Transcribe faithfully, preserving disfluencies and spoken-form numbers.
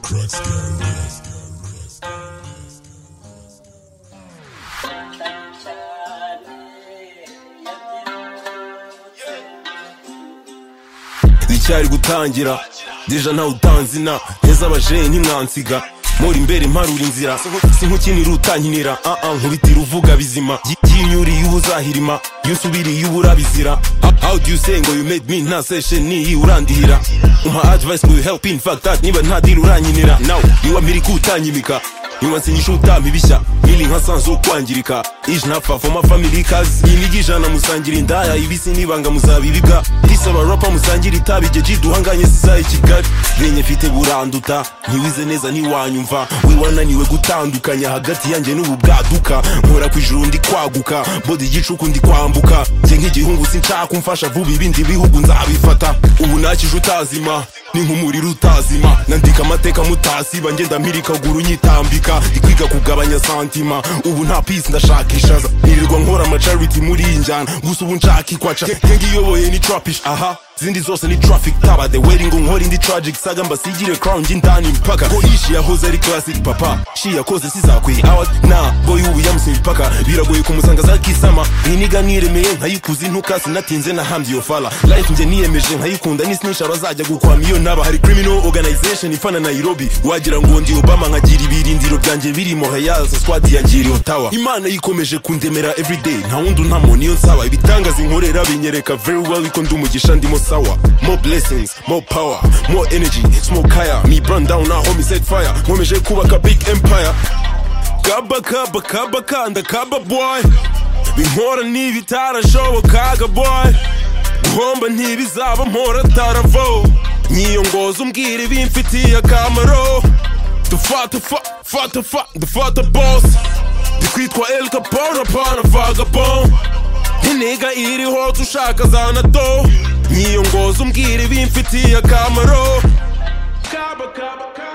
Icyari gutangira deja ntawe utanzina neza abaje ntimwansiga muri imbere mparura inzira sinkukinira utankinira ah ah nkubitira uvuga bizima yinyuriye ubuzahirima yusubiriye uburabizira. How do you say ngo you made me nta session ni urandihira umpa advice will help in fact that niba nta deal urankinira now niwa mbiri kutanyimika niwa nsinyisha utamibishya mili nka sanzo kwangirika ije napfa for my family cause inigijana musangira indaya ibisi nibanga muzabibibwa disaba rapper musangira itabije jiduhanganye sizaye Kigali benye mfite buranduta ntiwize neza niwanyumva we wananiwe gutandukanya hagati yanjye n'ubu bwaduka nkora kwijuru ndi kwaguka body igicuku ndi kwambuka nje nk'igihungu sinshaka kumfasha vuba ibindi bihugu nzabifata ubu nakije utazima ni nk'umuriro utazima nandika amateka mutasiba ngenda mpirika guru nyitambika ikwiga kugabanya santima ubu nta peace ndashakishaza nirirwa nkora ama charity muri injana gusa ubu nshaka ikwaca ngiyoboye ni trapish aha zindi zose ni traffic taba the waiting nkora indi tragic saga mbasigire crown ndani mpaka ko ishi yahoze ari classic papa shi yakoze sizakwiye out na boy ubu yamusimba paka biragoye kumusanga zakisama iniga niremeye nkayikuzi ntukasi natinze na hambye yo fala life nje niyemeje nkayikunda ni snisha bazajya gukwamiyo naba hari criminal organization ifana Nairobi wagira ngo ndi Obama nkagira ibirindiro byanje birimo hayaza squad yanjiri Ottawa Imana yikomeje kundemera everyday nta wundi ntamo niyo nsaba ibitangaza inkorera binyereka very well iko ndumugisha ndimo sawa more blessings more power more energy smoke higher me burn down now homie set fire nkomeje kubaka big empire kaba kaba kaba kanda kaba boy binkora n'ibitarashobokaga boy guhomba ntibizaba mpora taravo nyiyongoza umbwira ibimfitiye akamaro dufata fa fata fa dufata boss dikwitwa El Capone apana vagabond intega iriho tushaka zana do nyiyongoza umbwira ibimfitiye akamaro kaba kaba